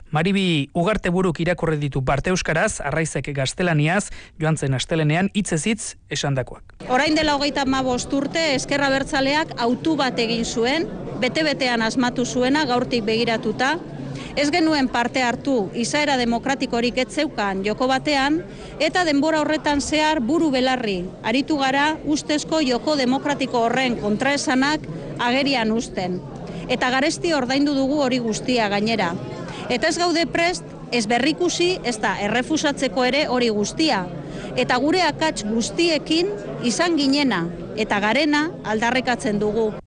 Maribi Ugarteburuk irakurri ditu parte euskaraz, Arraizek gaztelaniaz, joan zen astelenean hitzez hitz esandakoak. Orain dela 35 urte Ezker Abertzaleak autu bat egin zuen, bete-betean asmatu zuena gaurtik begiratuta. Ez genuen parte hartu izaera demokratikorik ez zeukan joko batean, eta denbora horretan zehar buru belarri aritu gara ustezko joko demokratiko horren kontraesanak agerian uzten. Eta garesti ordaindu dugu hori guztia gainera. Eta ez gaude prest, ez berrikusi, ez da errefusatzeko ere hori guztia. Eta gure akats guztiekin izan ginena eta garena aldarrikatzen dugu.